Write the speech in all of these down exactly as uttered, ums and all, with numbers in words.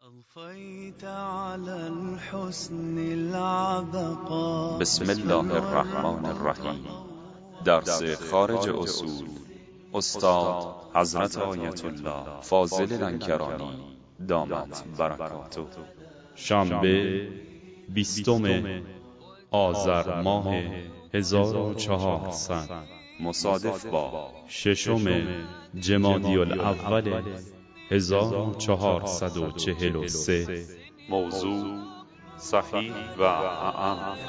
أضفيت على الحسن العبقى. بسم الله الرحمن الرحیم. درس خارج اصول استاد حضرت آیت الله فاضل لنکرانی دامت برکاته. شنبه بیستم آذر ماه هزار و چهارصد مصادف با ششم جمادی الاول هزار و چهارصد و چهل و سه. موضوع صحیح و اعم.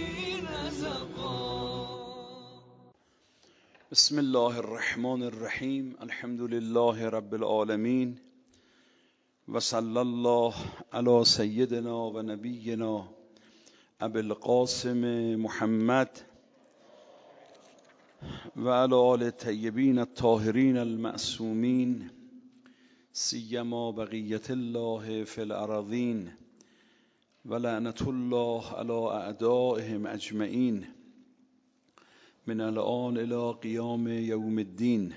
بسم الله الرحمن الرحیم. الحمد لله رب العالمین و صلی الله علی سیدنا و نبینا ابی القاسم محمد و علی آل الطیبین الطاهرین المعصومین سیما بقیت الله فی الارضین و لعنت الله علی اعدائهم اجمعین من الان الی قیام یوم الدین.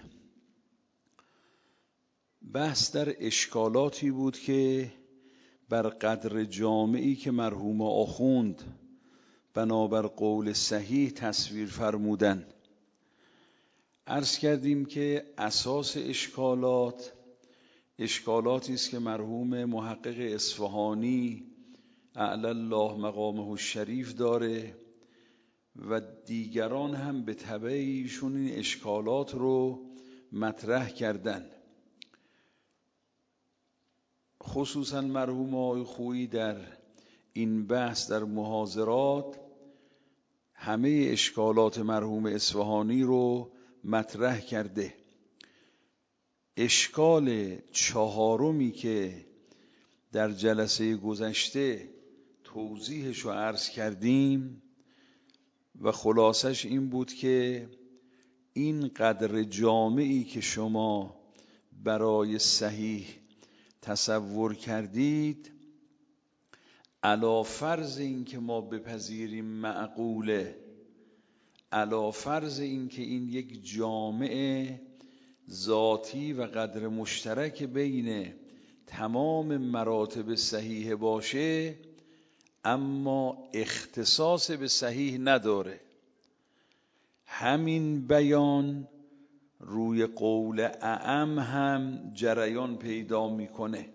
بحث در اشکالاتی بود که بر قدر جامعی که مرحوم آخوند بنابر قول صحیح تصویر فرمودن. عرض کردیم که اساس اشکالات اشکالاتی است که مرحوم محقق اصفهانی اعلی الله مقامه الشریف داره و دیگران هم به تبع ایشون این اشکالات رو مطرح کردن. خصوصا مرحوم آقای خویی در این بحث در محاضرات همه اشکالات مرحوم اصفهانی رو مطرح کرده. اشکال چهارمی که در جلسه گذشته توضیحش رو عرض کردیم و خلاصش این بود که این قدر جامعی که شما برای صحیح تصور کردید علی فرض این که ما بپذیریم معقوله، علی فرض این که این یک جامع ذاتی و قدر مشترک بین تمام مراتب صحیح باشه اما اختصاص به صحیح نداره. همین بیان روی قول اعم هم جریان پیدا میکنه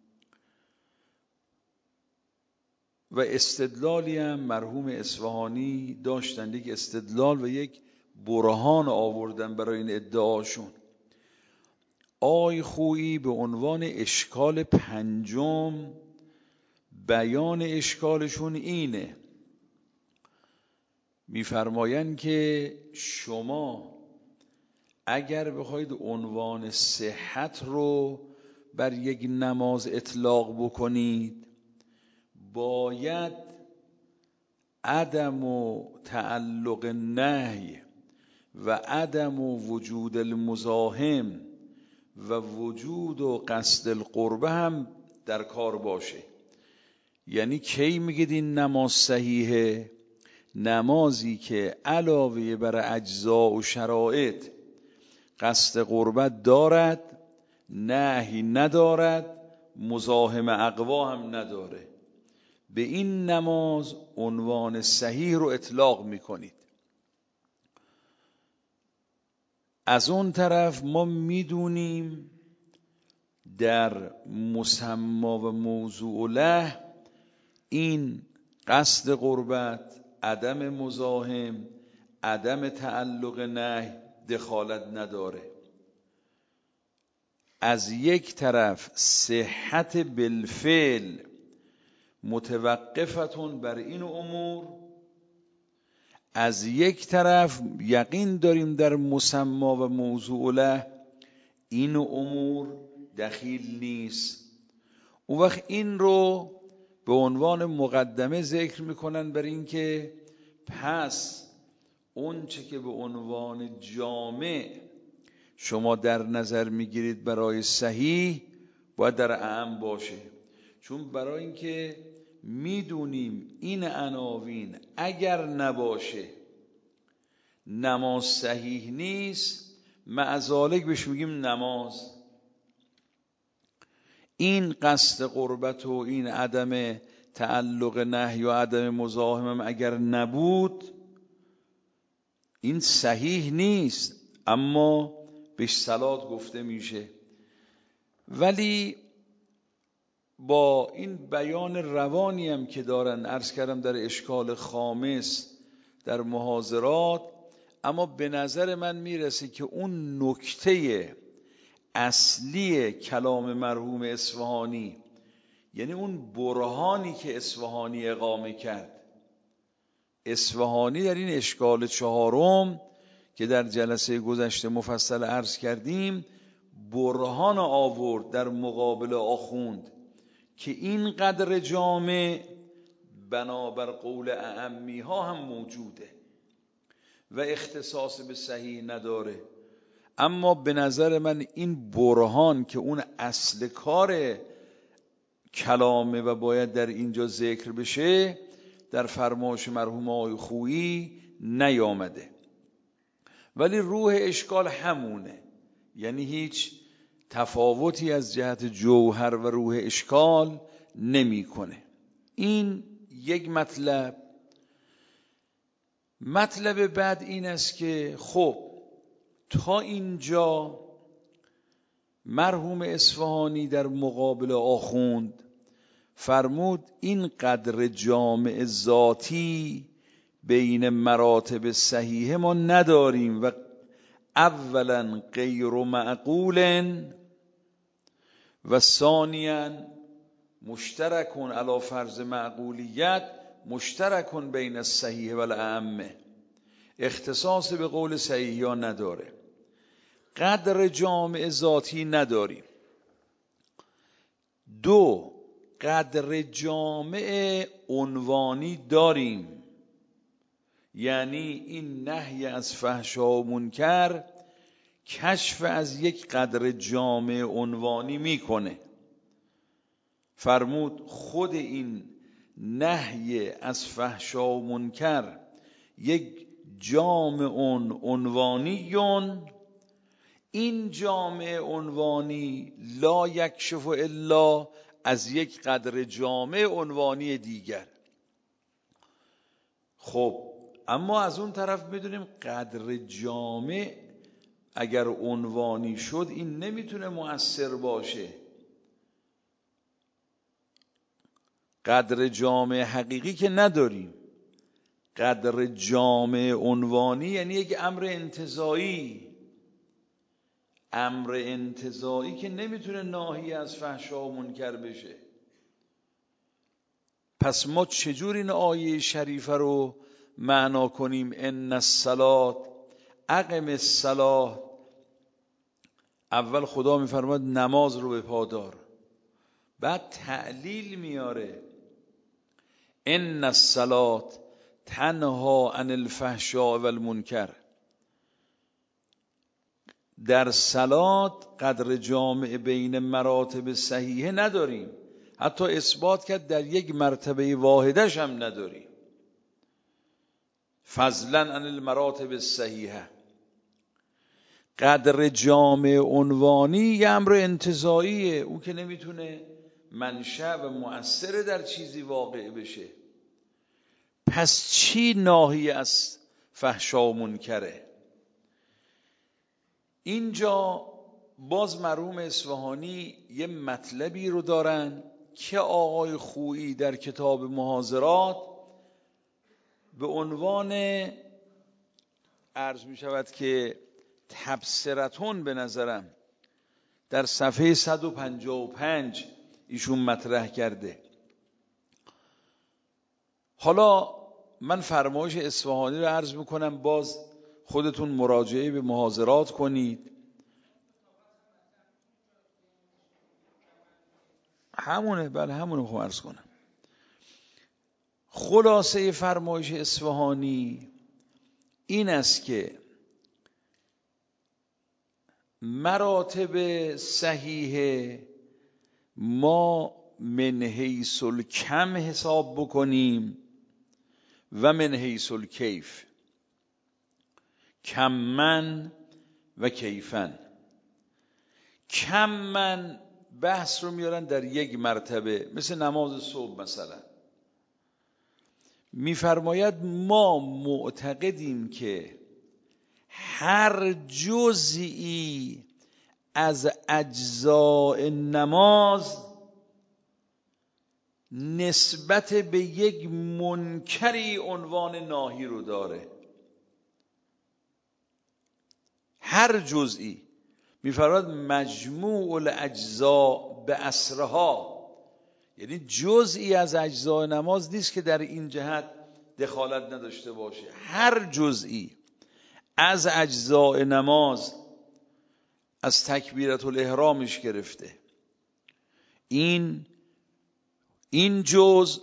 و استدلالی هم مرحوم اصفهانی داشتن، یک استدلال و یک برهان آوردن برای این ادعاشون. آی خویی به عنوان اشکال پنجم بیان اشکالشون اینه، میفرمایند که شما اگر بخواید عنوان صحت رو بر یک نماز اطلاق بکنید باید عدم و تعلق نهی و عدم و وجود المزاحم و وجود و قصد القربه هم در کار باشه. یعنی کی میگید این نماز صحیحه؟ نمازی که علاوه بر اجزا و شرایط قصد قربت دارد، نهی ندارد، مزاحم اقوا هم نداره، به این نماز عنوان صحیح رو اطلاق میکنید. از اون طرف ما میدونیم در مسمی و موضوع له این قصد قربت، عدم مزاحم، عدم تعلق نهی دخالت نداره. از یک طرف صحت بالفعل متوقفتون بر این امور، از یک طرف یقین داریم در مسمی و موضوع له این امور دخیل نیست. اون وقت این رو به عنوان مقدمه ذکر میکنن بر این که پس اون چه که به عنوان جامع شما در نظر میگیرید برای صحیح باید در اعم باشه، چون برای اینکه میدونیم این عناوین اگر نباشه نماز صحیح نیست، معذالک بهش میگیم نماز. این قصد قربت و این عدم تعلق نهی و عدم مزاحمم اگر نبود این صحیح نیست، اما بهش صلات گفته میشه. ولی با این بیان روانی هم که دارن، عرض کردم در اشکال خامس در محاضرات، اما به نظر من میرسه که اون نکته اصلی کلام مرحوم اصفهانی، یعنی اون برهانی که اصفهانی اقامه کرد، اصفهانی در این اشکال چهارم که در جلسه گذشته مفصل عرض کردیم، برهان آورد در مقابل آخوند که این قدر جامع بنابر قول اعمی ها هم موجوده و اختصاص به صحیح نداره. اما به نظر من این برهان که اون اصل کار کلامه و باید در اینجا ذکر بشه، در فرمایش مرحوم آقای خویی نیامده. ولی روح اشکال همونه، یعنی هیچ تفاوتی از جهت جوهر و روح اشکال نمیکنه. این یک مطلب. مطلب بعد این است که خب تا اینجا مرحوم اصفهانی در مقابل آخوند فرمود این قدر جامع ذاتی بین مراتب صحیح ما نداریم و اولا غیر معقول و ثانیا مشترکون علی فرض معقولیت مشترکون بین الصحیح و الاعمه، اختصاص به قول صحیح ها نداره. قدر جامع ذاتی نداریم. دو، قدر جامع عنوانی داریم، یعنی این نهی از فحشا و منکر کشف از یک قدر جامع عنوانی میکنه. فرمود خود این نهی از فحشا و منکر یک جامع عنوانیون، این جامع عنوانی لا یکشف الا از یک قدر جامع عنوانی دیگر. خب اما از اون طرف میدونیم قدر جامع اگر عنوانی شد این نمیتونه مؤثر باشه. قدر جامع حقیقی که نداریم. قدر جامع عنوانی یعنی یک امر انتزاعی، امر انتزاعی که نمیتونه ناهی از فحشا و منکر بشه. پس ما چجور این آیه شریفه رو معنا کنیم؟ ان الصلاه اقم الصلاه، اول خدا میفرماد نماز رو به پا دار، بعد تعلیل میاره ان الصلاه تنها عن الفحشاء و المنکر. در صلات قدر جامع بین مراتب صحیحه نداریم، حتی اثبات کرد در یک مرتبه واحدش هم نداریم، فضلا عن المراتب الصحیحه. قدر جامع عنوانی یه امر انتزاعیه، او که نمیتونه منشأ و مؤثر در چیزی واقع بشه. پس چی ناهی از فحشا و منکره؟ اینجا باز مرحوم اصفهانی یه مطلبی رو دارن که آقای خویی در کتاب محاضرات به عنوان عرض می شود که تبصرتون به نظرم در صفحه صد و پنجاه و پنج ایشون مطرح کرده. حالا من فرمایش اصفهانی رو عرض میکنم، باز خودتون مراجعه به محاضرات کنید. همونه، بله همونه خب عرض کنم. خلاصه فرمایش اصفهانی این است که مراتب صحیح ما من حیث الکم حساب بکنیم و من حیث الکیف، کمن و کیفن. کمن بحث رو میارن در یک مرتبه، مثل نماز صبح مثلا. میفرماید ما معتقدیم که هر جزئی از اجزاء نماز نسبت به یک منکری عنوان ناهی رو داره. هر جزئی، میفرماید مجموع الاجزاء به اسرها، یعنی جزئی از اجزاء نماز نیست که در این جهت دخالت نداشته باشه. هر جزئی از اجزاء نماز، از تکبیرت الاحرامش گرفته، این این جز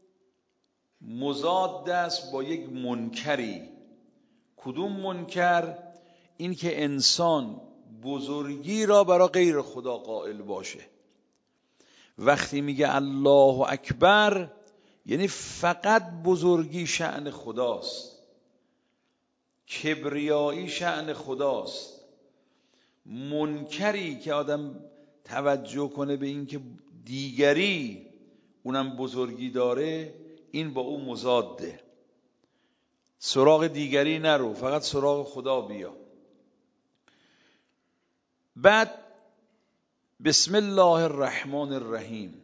مضاد است با یک منکری. کدوم منکر؟ این که انسان بزرگی را برای غیر خدا قائل باشه. وقتی میگه الله اکبر یعنی فقط بزرگی شأن خداست، کبریایی شأن خداست. منکری که آدم توجه کنه به این که دیگری اونم بزرگی داره، این با اون مضاده. سراغ دیگری نرو، فقط سراغ خدا بیا. بعد بسم الله الرحمن الرحیم،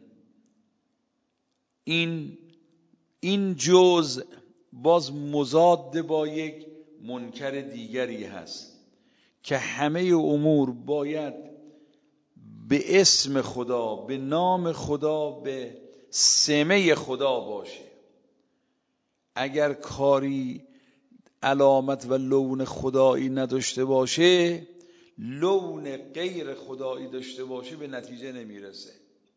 این این جزء باز مضاد با یک منکر دیگری هست که همه امور باید به اسم خدا، به نام خدا، به سمه خدا باشه. اگر کاری علامت و لون خدایی نداشته باشه، لون غیر خدایی داشته باشه، به نتیجه نمیرسه.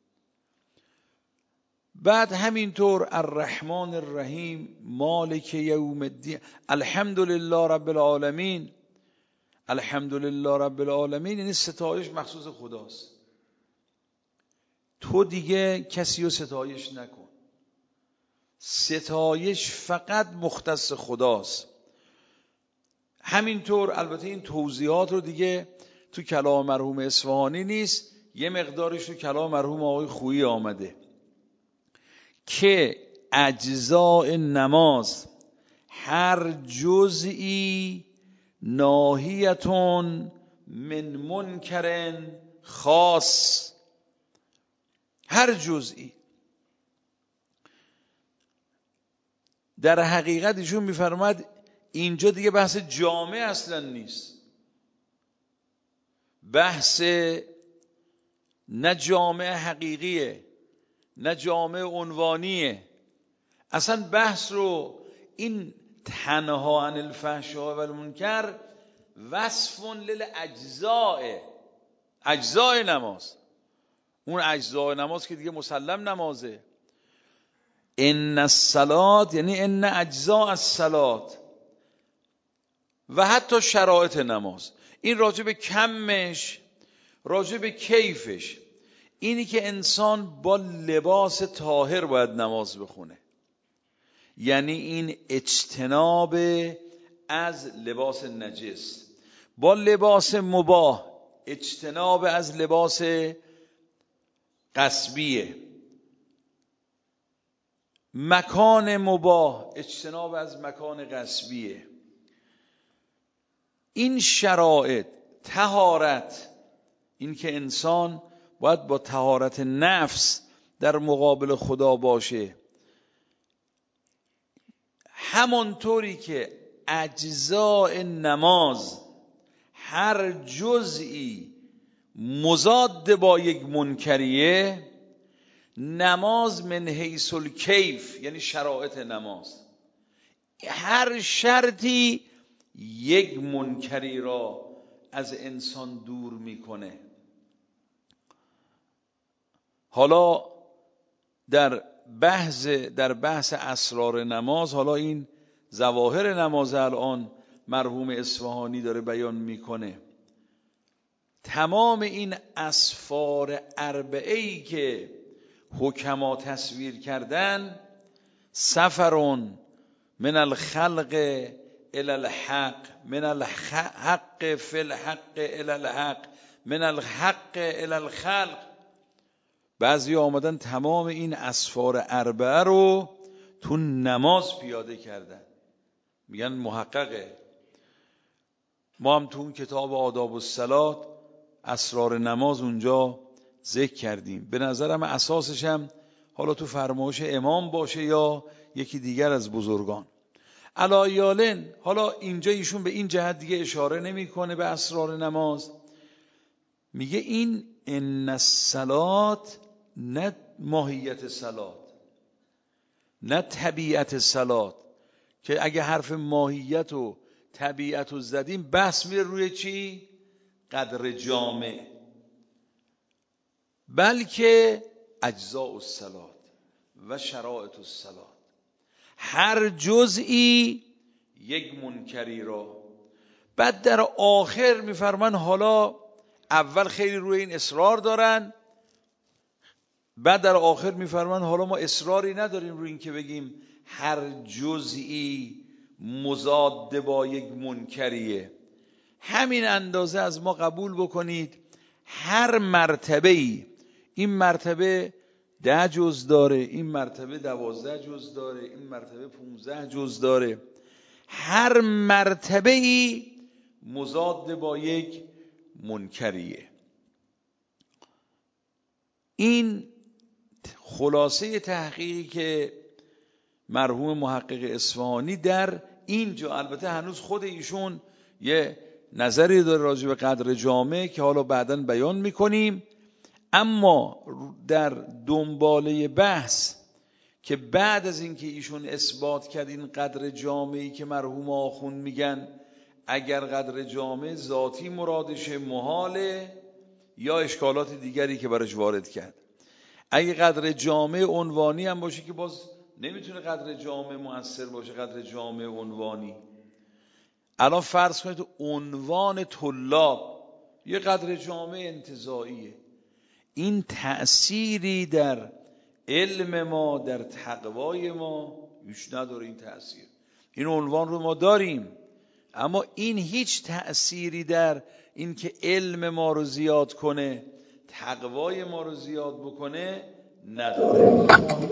بعد همینطور الرحمن الرحیم، مالک یوم الدین، الحمدلله رب العالمین. الحمدلله رب العالمین یعنی ستایش مخصوص خداست، تو دیگه کسی رو ستایش نکن، ستایش فقط مختص خداست. همینطور البته این توضیحات رو دیگه تو کلام مرحوم اصفهانی نیست، یه مقدارش تو کلام مرحوم آقای خویی آمده که اجزاء نماز هر جزئی ناهیتون من منکرن خاص، هر جزئی. در حقیقت ایشون میفرماد اینجا دیگه بحث جامع اصلا نیست، بحث نه جامع حقیقیه نه جامع عنوانیه. اصلا بحث رو این تنها عن الفحشاء و المنکر وصف للاجزاء، اجزاء نماز، اون اجزاء نماز که دیگه مسلم نمازه. ان الصلاه یعنی ان اجزاء الصلاه و حتی شرایط نماز. این راجع به کمش، راجع به کیفش، اینی که انسان با لباس طاهر باید نماز بخونه، یعنی این اجتناب از لباس نجس، با لباس مباح اجتناب از لباس غصبیه، مکان مباح اجتناب از مکان غصبیه. این شرایط، طهارت، این که انسان باید با طهارت نفس در مقابل خدا باشه، همانطوری که اجزاء نماز هر جزئی مضاد با یک منکریه، نماز من حیث الکیف یعنی شرایط نماز، هر شرطی یک منکری را از انسان دور میکنه. حالا در بحث در بحث اسرار نماز، حالا این ظواهر نماز الان مرحوم اصفهانی داره بیان میکنه. تمام این اسفار اربعه‌ای که حکما تصویر کردن، سفرون من الخلق الى الحق، من الحق فی الحق الى الحق، من الحق الى الخلق، بعضی آمدن تمام این اسفار اربعه رو تو نماز پیاده کردن. میگن محققه. ما هم تو اون کتاب آداب الصلات اسرار نماز اونجا ذکر کردیم. به نظرم اساسش هم حالا تو فرمایش امام باشه یا یکی دیگر از بزرگان. علایالن حالا اینجا ایشون به این جهت دیگه اشاره نمیکنه به اسرار نماز. میگه این ان الصلات نه ماهیت صلات، نه طبیعت صلات، که اگه حرف ماهیت و طبیعت رو زدیم بحث میره روی چی؟ قدر جامع. بلکه اجزاء الصلات و شرائط الصلات، هر جزئی یک منکری را. بعد در آخر میفرمان حالا اول خیلی روی این اصرار دارن، بعد در آخر میفرمان حالا ما اصراری نداریم روی این که بگیم هر جزئی مضاد با یک منکریه. همین اندازه از ما قبول بکنید هر مرتبه‌ای، این مرتبه ده جز داره، این مرتبه دوازده جز داره، این مرتبه پونزده جز داره، هر مرتبه‌ای مضاد با یک منکریه. این خلاصه تحقیقی که مرحوم محقق اصفهانی در اینجا، البته هنوز خود ایشون یه نظری داره راجع به قدر جامع که حالا بعداً بیان میکنیم، اما در دنباله بحث که بعد از اینکه ایشون اثبات کرد این قدر جامعی که مرحوم آخوند میگن اگر قدر جامع ذاتی مرادشه محاله یا اشکالات دیگری که براش وارد کرد، اگه قدر جامع عنوانی هم باشه که باز نمیتونه قدر جامع مؤثر باشه، قدر جامع عنوانی. الان فرض کنید عنوان طلاب یه قدر جامع انتزاعیه، این تأثیری در علم ما، در تقوای ما هیچ نداره. این تأثیر، این عنوان رو ما داریم، اما این هیچ تأثیری در این که علم ما رو زیاد کنه، تقوای ما رو زیاد بکنه نداره.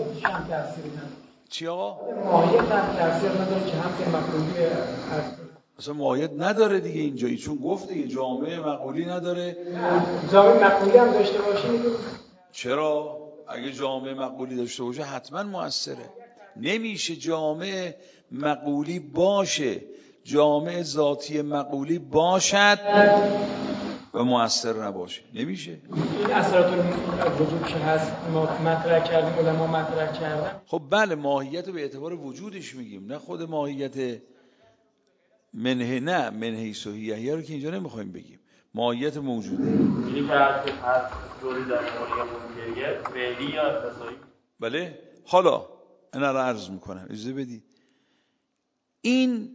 چی آقا؟ ماهیت هم تأثیر نداره که هم مقولی اصلا ماهیت نداره دیگه اینجایی، چون گفت دیگه جامعه مقولی نداره. جامعه مقولی هم داشته باشه. چرا؟ اگه جامعه مقولی داشته باشه حتما مؤثره. نمیشه جامعه مقولی باشه، جامعه ذاتی مقولی باشد و مؤثر نباشه، نمیشه. این اثرات وجود که هست ما مطرح کردیم، علما مطرح کردن. خب بله، ماهیت رو به اعتبار وجودش میگیم، نه خود ماهیت منه، نه منه صحیحیه رو که اینجا نمیخوایم بگیم، ماهیت موجوده. یعنی که هر جوری در مورد منکریه فعلی یا انتزاعی. بله. حالا انا رو عرض میکنم، اجازه بدید. این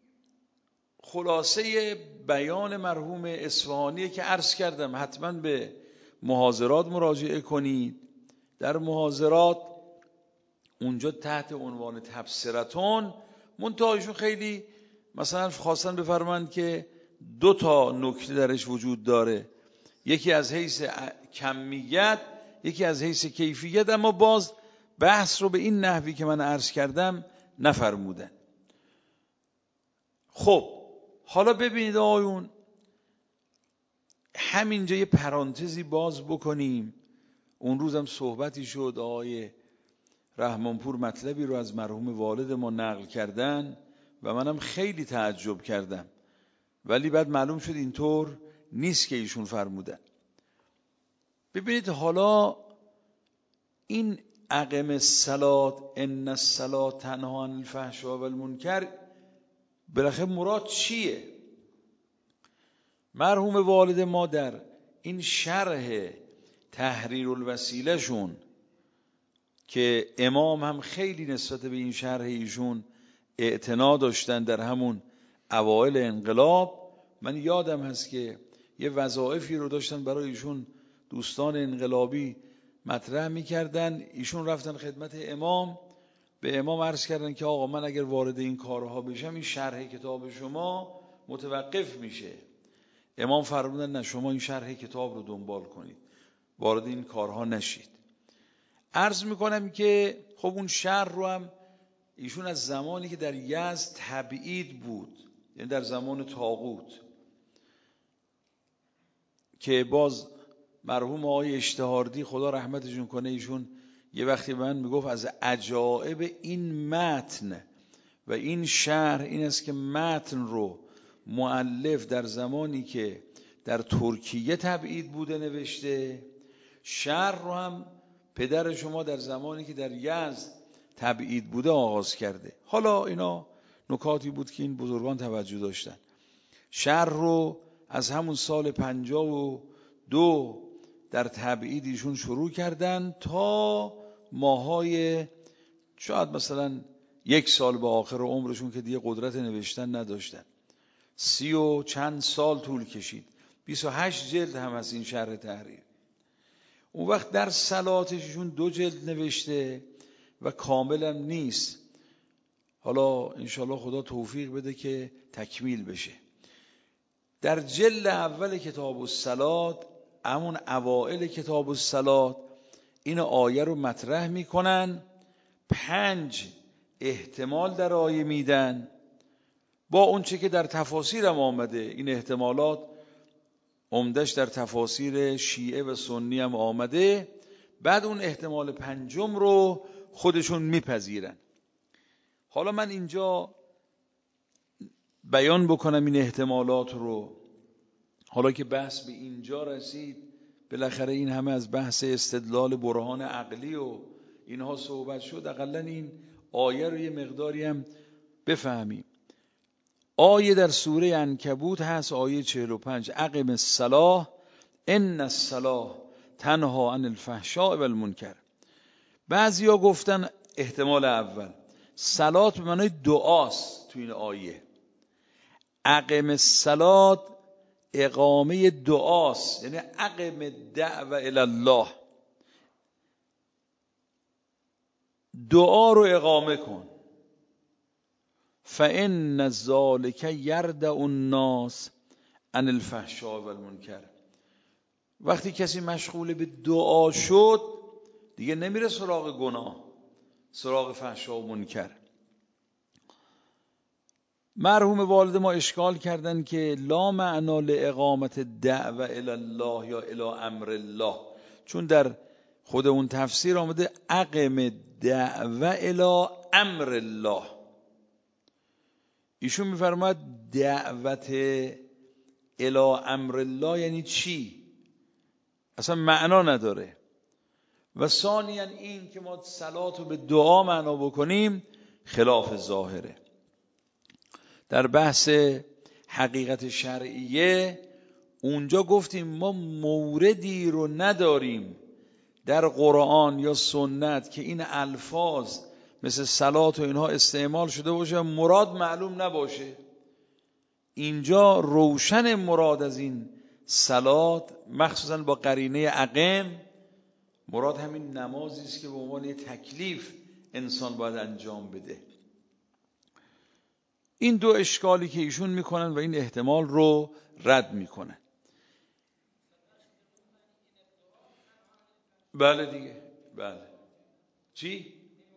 خلاصه بیان مرحوم اصفهانی که عرض کردم، حتما به محاضرات مراجعه کنید. در محاضرات اونجا تحت عنوان تبصرتون منتهایشون خیلی مثلا خواستن بفرمایند که دو تا نکته درش وجود داره، یکی از حیث کمیت، یکی از حیث کیفیت، اما باز بحث رو به این نحوی که من عرض کردم نفرمودن. خب حالا ببینید آقایون، همینجا یه پرانتزی باز بکنیم. اون روزم صحبتی شد، آقای رحمانپور مطلبی رو از مرحوم والد ما نقل کردن و منم خیلی تعجب کردم، ولی بعد معلوم شد اینطور نیست که ایشون فرمودن. ببینید حالا این اقم الصلاة ان الصلاة تنها عن الفحشاء و المنکر بالاخره مراد چیه؟ مرحوم والد ما در این شرح تحریر الوسیله شون که امام هم خیلی نسبت به این شرح ایشون اعتنا داشتن در همون اوائل انقلاب، من یادم هست که یه وظایفی رو داشتن برای ایشون دوستان انقلابی مطرح میکردن، ایشون رفتن خدمت امام، به امام عرض کردن که آقا من اگر وارد این کارها بشم این شرح کتاب شما متوقف میشه. امام فرمودن نه، شما این شرح کتاب رو دنبال کنید، وارد این کارها نشید. عرض میکنم که خب اون شهر رو هم ایشون از زمانی که در یزد تبعید بود، یعنی در زمان طاغوت، که باز مرحوم آقای اشتهاردی خدا رحمتشون کنه، ایشون یه وقتی به من میگفت از عجائب این متن و این شرح این است که متن رو مؤلف در زمانی که در ترکیه تبعید بوده نوشته، شرح رو هم پدر شما در زمانی که در یزد تبعید بوده آغاز کرده. حالا اینا نکاتی بود که این بزرگان توجه داشتن. شرح رو از همون سال پنجاه و دو در تبعید ایشون شروع کردن تا ماهای شاید مثلا یک سال به آخر عمرشون که دیگه قدرت نوشتن نداشتن. سی و چند سال طول کشید. بیست و هشت جلد هم از این شرح تحریر. اون وقت در صلاتشون دو جلد نوشته و کاملم نیست. حالا انشالله خدا توفیق بده که تکمیل بشه. در جلد اول کتاب الصلات، همون اوائل کتاب الصلات، این آیه رو مطرح میکنن، پنج احتمال در آیه میدن با اون چه که در تفاسیر هم آمده. این احتمالات عمدش در تفاسیر شیعه و سنی هم آمده. بعد اون احتمال پنجم رو خودشون میپذیرن. حالا من اینجا بیان بکنم این احتمالات رو. حالا که بحث به اینجا رسید، بالاخره این همه از بحث استدلال برهان عقلی و اینها صحبت شد، اقلا این آیه رو یه مقداری هم بفهمیم. آیه در سوره عنکبوت هست، آیه چهل و پنج: اقم الصلاة ان الصلاة تنها عن الفحشاء و المنکر. بعضیا گفتن احتمال اول صلات به معنای دعاست تو این آیه. اقم الصلاة اقامه دعاست، یعنی اقم دعوه الی الله، دعا رو اقامه کن. فإن ذلک یردع الناس عن الفحشاء و المنکر. وقتی کسی مشغول به دعا شد دیگه نمیره سراغ گناه، سراغ فحشا و منکر. مرحوم والد ما اشکال کردن که لا معنا لاقامت دعوه الی الله یا الی امر الله، چون در خود اون تفسیر آمده اقم دعوه الی امر الله. ایشون میفرماد دعوت الی امر الله یعنی چی؟ اصلا معنا نداره. و ثانیاً این که ما صلات رو به دعا معنا بکنیم خلاف ظاهره. در بحث حقیقت شرعیه اونجا گفتیم ما موردی رو نداریم در قرآن یا سنت که این الفاظ مثل صلات و اینها استعمال شده باشه مراد معلوم نباشه. اینجا روشن مراد از این صلات، مخصوصا با قرینه اقم، مراد همین نمازی است که به عنوان یک تکلیف انسان باید انجام بده. این دو اشکالی که ایشون میکنن و این احتمال رو رد میکنن. بله دیگه، بله. چی؟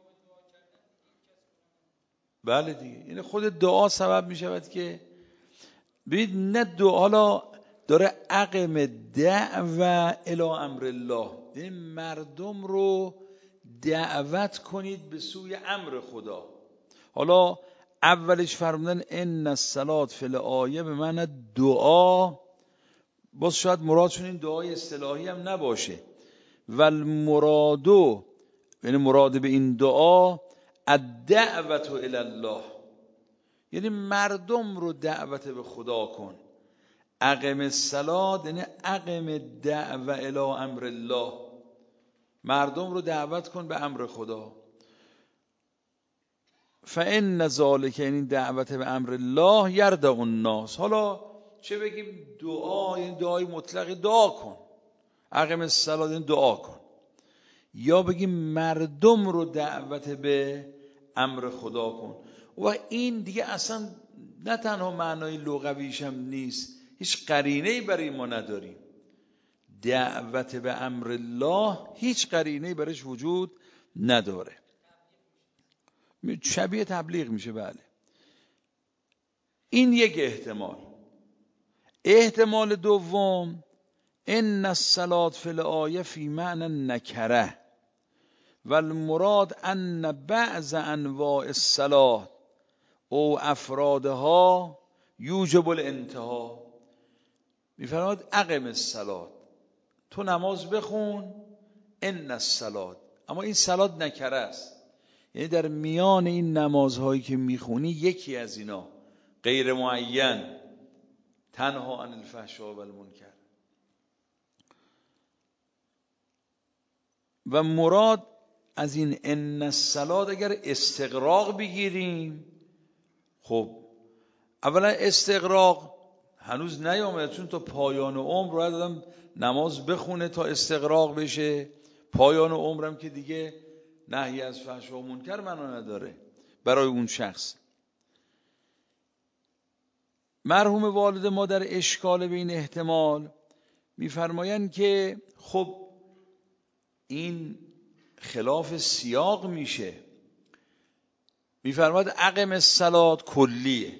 بله دیگه، این خود دعا سبب میشود که ببینید نه دعا، حالا داره اقم دعوه الی امر الله، یعنی مردم رو دعوت کنید به سوی امر خدا. حالا اولش فرمودن ان الصلاة فی الآیه به معنی دعا، باز شاید مرادشون این دعای اصطلاحی هم نباشه. و المرادو، یعنی مراد به این دعا الدعوة الی الله، یعنی مردم رو دعوت به خدا کن. اقم الصلاة یعنی اقم دعوه الی امر الله، مردم رو دعوت کن به امر خدا. فإن ذلک یعنی دعوت به امر الله یردع الناس. حالا چه بگیم دعا، یعنی دعای مطلق دعا کن، اقم الصلاة یعنی دعا کن، یا بگیم مردم رو دعوت به امر خدا کن. و این دیگه اصلا نه تنها معنای لغویش هم نیست، هیچ قرینه‌ای برای ما نداریم. دعوت به امر الله هیچ قرینه‌ای برش وجود نداره. شبیه تبلیغ میشه. بله، این یک احتمال. احتمال دوم، ان الصلاة فی الآیه فی معنی نکره و المراد ان بعض انواع الصلاة او افرادها یوجب الانتها. میفرماد اقم الصلاة، تو نماز بخون، ان الصلاة، اما این صلاة نکره است، یعنی در میان این نمازهایی که میخونی یکی از اینا غیر معین، تنها عن الفحشاء و المنکر. و مراد از این ان الصلاة اگر استغراق بگیریم، خب اولا استغراق هنوز نیامده، چون تا پایان عمر باید آدم نماز بخونه تا استغراق بشه. پایان عمرم که دیگه نهی از فحش و منکر معنا نداره برای اون شخص. مرحوم والد ما در اشکال به این احتمال میفرمایند که خب این خلاف سیاق میشه. میفرماد اقم الصلاة کلیه،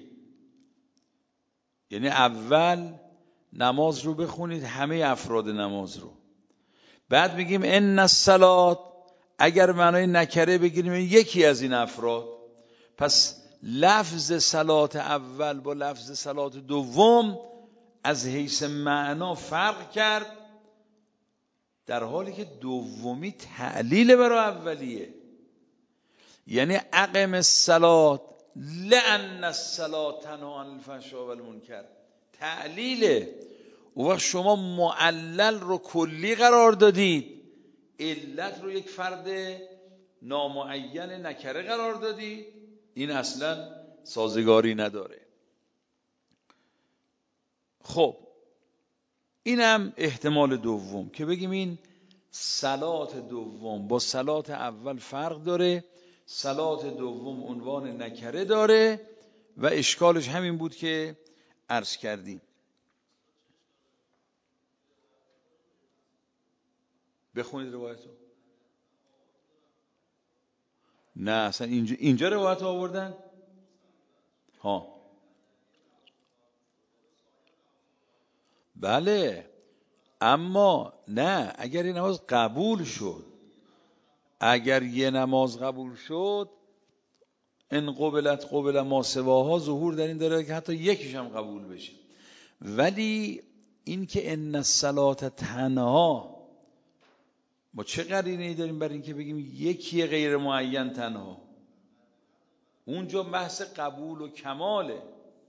یعنی اول نماز رو بخونید، همه افراد نماز رو. بعد میگیم ان الصلاة، اگر معنای نکره بگیریم یکی از این افراد، پس لفظ صلات اول با لفظ صلات دوم از حیث معنا فرق کرد، در حالی که دومی تعلیل برای اولیه. یعنی اقم الصلاة لأن الصلاة تنهی عن الفحشاء و المنکر، تعلیله. اون وقت شما معلل رو کلی قرار دادید، علت رو یک فرد نامعین نکره قرار دادید، این اصلا سازگاری نداره. خب اینم احتمال دوم که بگیم این صلات دوم با صلات اول فرق داره، صلات دوم عنوان نکره داره و اشکالش همین بود که عرض کردیم. بخونید روایتو. نه اصلا اینجا, اینجا روایت آوردن ها. بله، اما نه، اگر این نماز قبول شد، اگر یه نماز قبول شد، ان قبلت قبل ما سواها ظهور در این داره که حتی یکیش هم قبول بشه. ولی این که ان الصلاة تنها، ما چه قرینه‌ای داریم برای این که بگیم یکی غیر معین تنها؟ اونجا بحث قبول و کماله.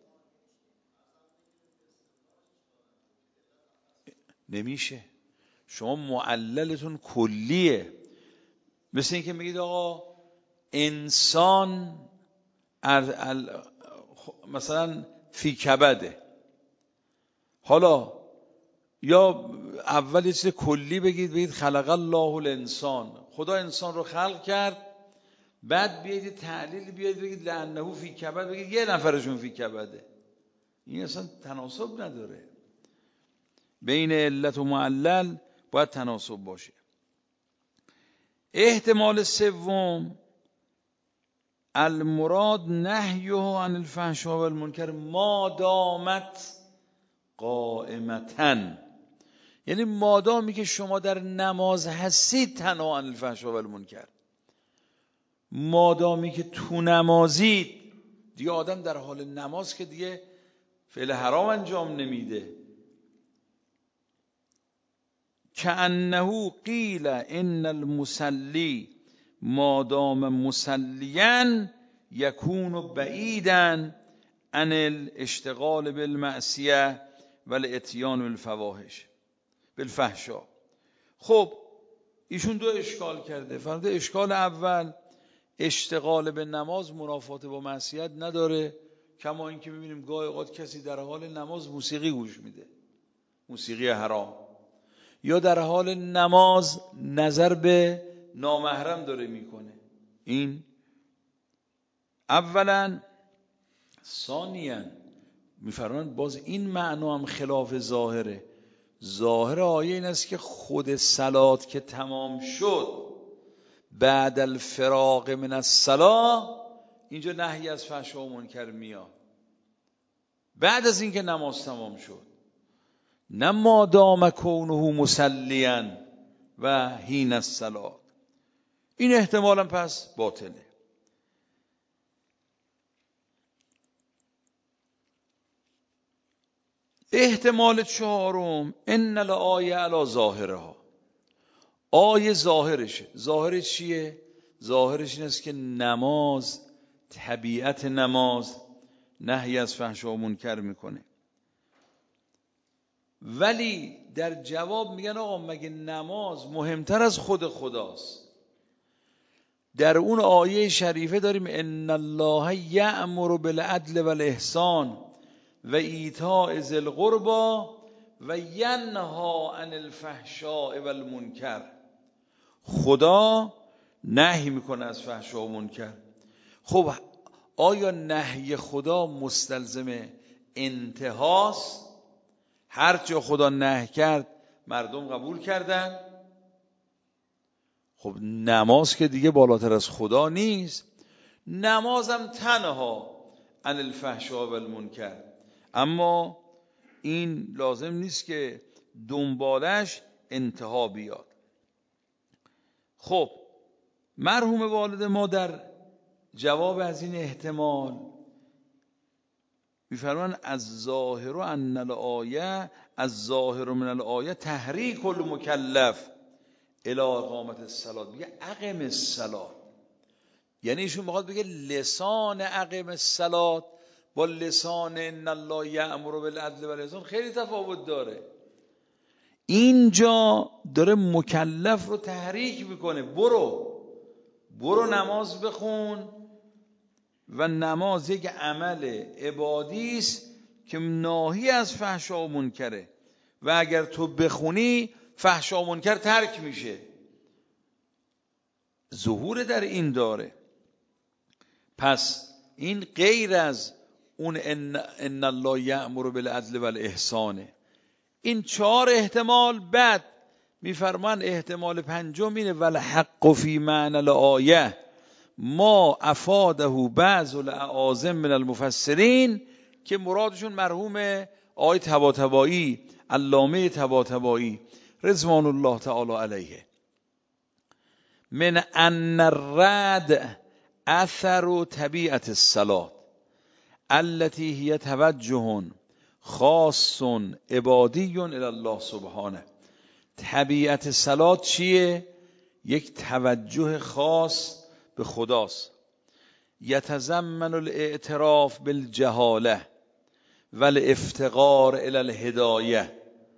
نمیشه، شما معللتون کلیه. مثل این که میگید آقا انسان مثلا فی کبده، حالا یا اول یه چیز کلی بگید، بگید خلق الله الانسان، خدا انسان رو خلق کرد، بعد بیاید تعلیل بیاید بگید لانه فی کبد، بگید یه نفرشون فی کبده. این اصلا تناسب نداره. بین علت و معلل باید تناسب باشه. احتمال سوم، المراد نهیه عن الفحشاء و المنکر ما دامت قائمتن، یعنی مادامی که شما در نماز هستید تنها عن الفحشاء و المنکر، مادامی که تو نمازید، دیگه آدم در حال نماز که دیگه فعل حرام انجام نمیده. کأنه قیل ان المصلی مادام مسلیا یکون بعیدا عن الاشتغال بالمعصیه والاتیان بالفواحش بالفحشاء. خب ایشون دو اشکال کرده. فرموده اشکال اول، اشتغال به نماز منافات با معصیت نداره، کما اینکه میبینیم گاهی اوقات کسی در حال نماز موسیقی گوش میده، موسیقی حرام، یا در حال نماز نظر به نامحرم داره میکنه. این اولا. ثانیاً میفرمان باز این معنا هم خلاف ظاهره، ظاهر آیه این است که خود صلات که تمام شد بعد الفراغ من الصلاة، اینجا نهی از فحشا و منکر میاد بعد از اینکه نماز تمام شد، نه ما دام کونه مصلیا و حین الصلاة. این احتمالا پس باطله. احتمال چهارم ان الآیه علی ظاهرها، آیه ظاهرشه. ظاهرش چیه؟ ظاهرش این است که نماز، طبیعت نماز نهی از فحشا و منکر میکنه، ولی در جواب میگن آقا مگه نماز مهمتر از خود خداست؟ در اون آیه شریفه داریم ان الله یأمر بالعدل والاحسان و ایتاء ذی القربی و ینهی عن الفحشاء والمنکر. خدا نهی میکنه از فحشا و منکر. خب آیا نهی خدا مستلزم انتهاست؟ هر جا خدا نهی کرد مردم قبول کردن؟ خب نماز که دیگه بالاتر از خدا نیست. نمازم تنها عن الفحشاء والمنکر، اما این لازم نیست که دنبالش انتها بیاد. خب مرحوم والد ما در جواب از این احتمال میفرمان از ظاهر ان الآیه، از ظاهر من الآیه تحریک المکلف الی اقامت الصلاة. میگه اقم الصلاة، یعنی ایشون میخواد بگه لسان اقم الصلاة با لسان ان الله یأمر بالعدل والاحسان خیلی تفاوت داره. اینجا داره مکلف رو تحریک میکنه، برو برو نماز بخون، و نماز یک عمل عبادی است که ناهی از فحشا و منکره و اگر تو بخونی فحشا و منکر ترک میشه. ظهور در این داره. پس این غیر از اون ان, ان الله یأمر بالعدل والاحسانه. این چهار احتمال. بعد میفرمان احتمال پنجم اینه والحق فی معنی الآیه ما افاده بعض الاعاظم من المفسرین، که مرادشون مرحوم آقای طباطبایی، علامه طباطبایی رضوان الله تعالی علیه، من ان الرد اثر طبیعت الصلاة التي هي توجه خاص عبادی الی الله سبحانه. طبیعت صلات چیه؟ یک توجه خاص به خداست. یتضمن الاعتراف بالجهاله والافتقار الی الهدایه.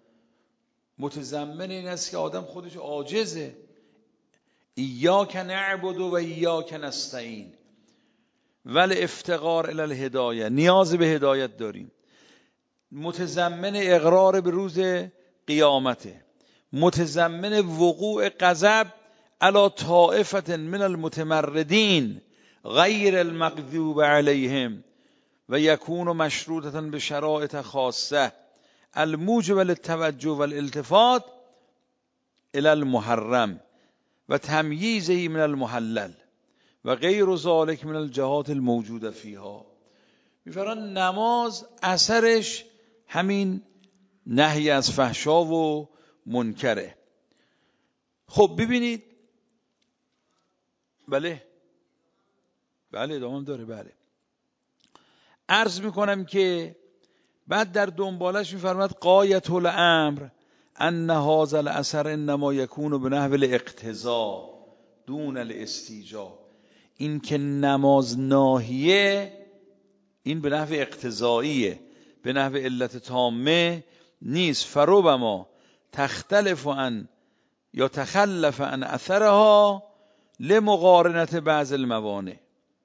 متضمن این است که آدم خودش عاجزه. ایاک نعبد و ایاک نستعین. والافتقار الی الهدایه، نیاز به هدایت داریم. متضمن اقرار به روز قیامته. متضمن وقوع غضب علی طائفة من المتمردین غیر المغضوب علیهم و یکون مشروطة بشرائط خاصه الموجب للتوجه والالتفات الی المحرم و تمییزه من المحلل و غیر ذلک من الجهات الموجوده فیها. میفرمان نماز اثرش همین نهی از فحشا و منکره. خب ببینید، بله بله ادامه داره. بله عرض میکنم که بعد در دنبالش میفرماد غایت الامر ان هذا الاثر انما یکون بنحو الاقتضاء دون الاستیجاب. این که نماز ناهیه این به نحو اقتضاییه، به نحو علت تامه نیست. فربما تختلف عن یا تخلف عن اثرها لمقارنت بعض الموانع.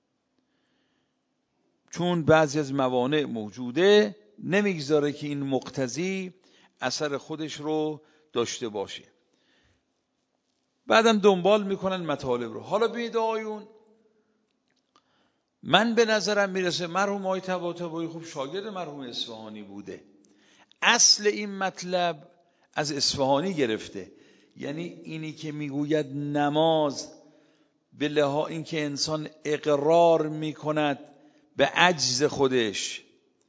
چون بعضی از موانع موجوده نمیگذاره که این مقتضی اثر خودش رو داشته باشه. بعدم دنبال میکنن مطالب رو. حالا ببینید آیون، من به نظرم میرسه مرحوم آقای طباطبایی خوب شاگرد مرحوم اصفهانی بوده. اصل این مطلب از اصفهانی گرفته. یعنی اینی که میگوید نماز به لحاظ اینکه انسان اقرار میکند به عجز خودش،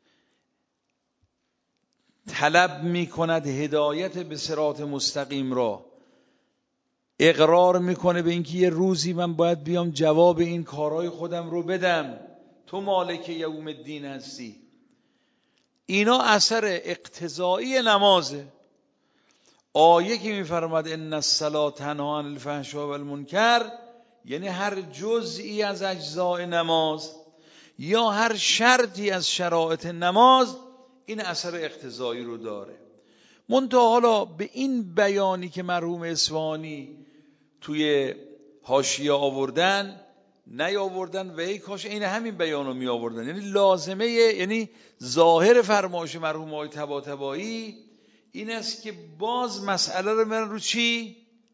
طلب میکند هدایت به صراط مستقیم را، اقرار میکنه به اینکه یه روزی من باید بیام جواب این کارهای خودم رو بدم، تو مالک یوم الدین هستی. اینا اثر اقتضایی نمازه. آیه که میفرماد ان الصلاة تنهی عن الفحشاء والمنکر، یعنی هر جزئی از اجزاء نماز یا هر شرطی از شرایط نماز این اثر اقتضایی رو داره. منتها حالا به این بیانی که مرحوم اصفهانی توی حاشیه آوردن نیاوردن و ای کاش این همین بیانو می آوردن. یعنی لازمه، یعنی ظاهر فرمایش مرحوم آقای طباطبایی این است که باز مسئله رو من رو چی؟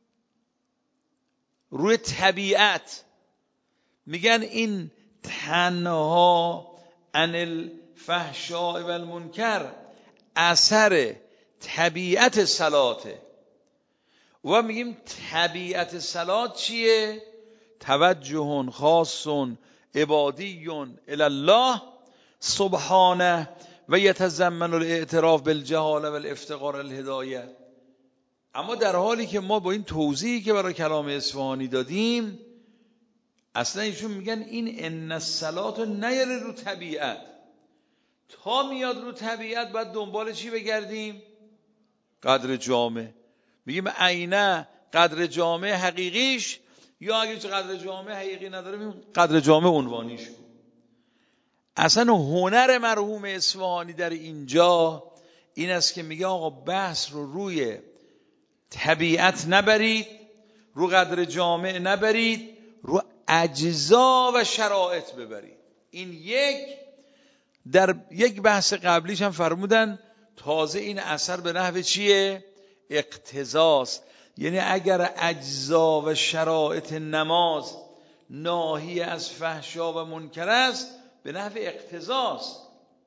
روی طبیعت میگن این تنها عن الفحشاء والمنکر اثر طبیعت صلاته. و میگیم طبیعت صلات چیه؟ توجه خاص عبادی الی الله سبحانه و یتضمن الاعتراف بالجهاله والافتقار الهدایه. اما در حالی که ما با این توضیحی که برای کلام اصفهانی دادیم، اصلا ایشون میگن این ان الصلاة نیاره رو طبیعت، تا میاد رو طبیعت باید دنبال چی بگردیم؟ قدر جامع. میگیم عینه قدر جامع حقیقیش، یا اگه قدر جامع حقیقی نداره میگیم قدر جامع عنوانیش. اصلا هنر مرحوم اصفهانی در اینجا این است که میگه آقا بحث رو روی طبیعت نبرید، رو قدر جامع نبرید، رو اجزا و شرایط ببرید. این یک در یک بحث قبلیش هم فرمودن تازه این اثر به نحو چیه؟ اقتضاست. یعنی اگر اجزا و شرایط نماز ناهی از فحشا و منکر است به نحو اقتضاست،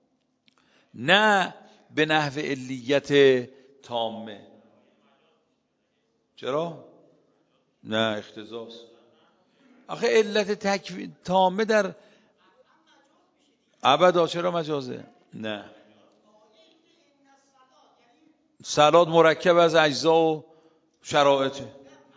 نه به نحو علیت تامه. چرا؟ نه اقتضاست. آخه علت تکوین تامه در ابدا چرا مجازه؟ نه، صلات مرکب از اجزا و شرایطه.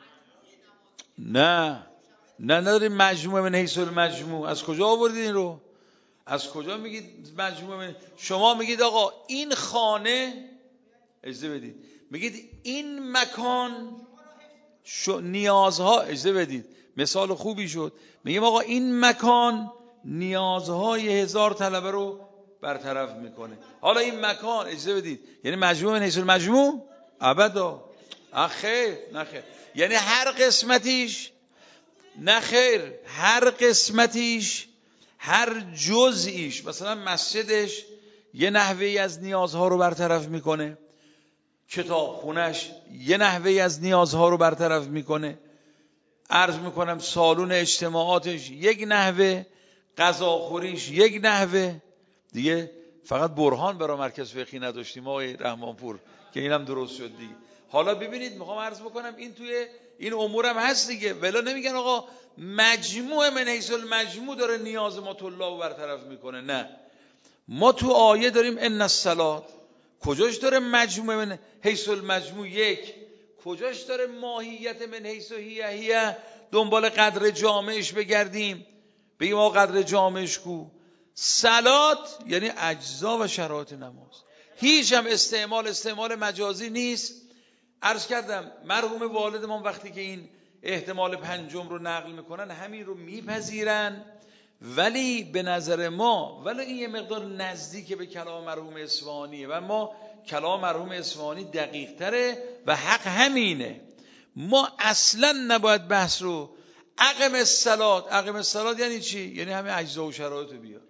نه نه نداریم مجموعه من حیث المجموع. از کجا آوردید این رو؟ از کجا میگید مجموعه من؟ شما میگید آقا این خانه، اجازه بدید، میگید این مکان شو نیازها، اجازه بدید مثال خوبی شد، میگیم آقا این مکان نیازهای هزار طلبه رو برطرف میکنه. حالا این مکان، اجازه بدید، یعنی مجموعه من حیث المجموع؟ ابدا. آخه نه خیر، یعنی هر قسمتیش، نه خیر، هر قسمتیش، هر جزئیش، مثلا مسجدش یه نحوهی از نیازها رو برطرف میکنه، کتابخونش یه نحوهی از نیازها رو برطرف میکنه، عرض میکنم سالون اجتماعاتش یک نحوه، غذاخوریش یک نحوه. دیگه فقط برهان برای مرکز فقهی نداشتیم آقای رحمانپور که اینم درست شد دیگه. حالا ببینید میخوام عرض بکنم این توی این امورم هست دیگه. ولی نمیگن آقا مجموع من حیث المجموع داره نیاز ما طلاب برطرف میکنه. نه، ما تو آیه داریم ان الصلاة، کجاش داره مجموع من حیث المجموع یک، کجاش داره ماهیت من حیث هی هی دنبال قدر جامعش بگردیم بگیم آقا قدر جامعش کو؟ صلات یعنی اجزا و شرایط نماز. هیچ هم استعمال استعمال مجازی نیست. عرض کردم مرحوم والدمان وقتی که این احتمال پنجم رو نقل میکنن همین رو میپذیرن، ولی به نظر ما، ولی این یه مقدار نزدیک به کلام مرحوم اصفهانیه و ما کلام مرحوم اصفهانی دقیق تره و حق همینه. ما اصلا نباید بحث رو اقم الصلاة، اقم الصلاة یعنی چی؟ یعنی همه اجزا و شرایط بیار.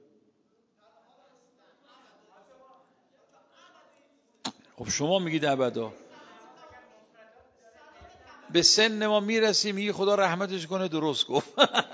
خب شما میگید ابدا، به سن ما میرسیم میگه خدا رحمتش کنه درست گفت.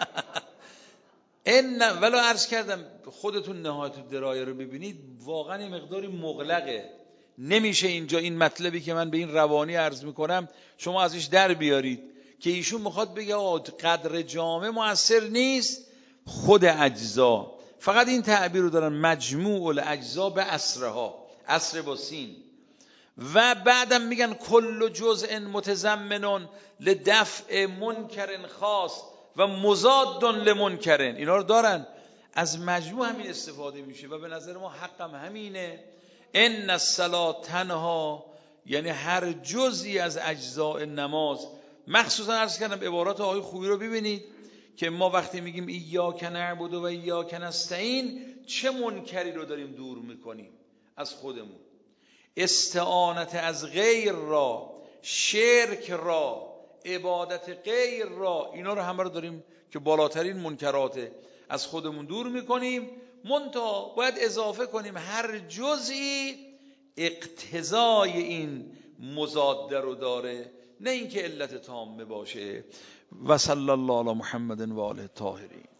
این ولو عرض کردم خودتون نهایت درایه رو ببینید واقعا این مقداری مغلقه. نمیشه اینجا این مطلبی که من به این روانی عرض میکنم شما ازش در بیارید که ایشون میخواد بگه قدر جامع مؤثر نیست، خود اجزا. فقط این تعبیر رو دارن مجموع الاجزا به اسرها، اسر با سین. و بعدم میگن کل جزء متضمن لدفع منکر خاص و مضاد لمنکر. اینا رو دارن، از مجموع همین استفاده میشه و به نظر ما حقم همینه. ان الصلاة تنها، یعنی هر جزئی از اجزاء نماز. مخصوصا عرض کردم عبارات آقای خویی رو ببینید که ما وقتی میگیم ایاک نعبد و ایاک نستعین چه منکری رو داریم دور میکنیم از خودمون. استعانت از غیر را، شرک را، عبادت غیر را، اینا رو همه رو داریم که بالاترین منکرات از خودمون دور میکنیم. منتها باید اضافه کنیم هر جزئی اقتضای این مضاده رو داره، نه اینکه علت تامه باشه. و صلی الله علی محمد و آله الطاهرین.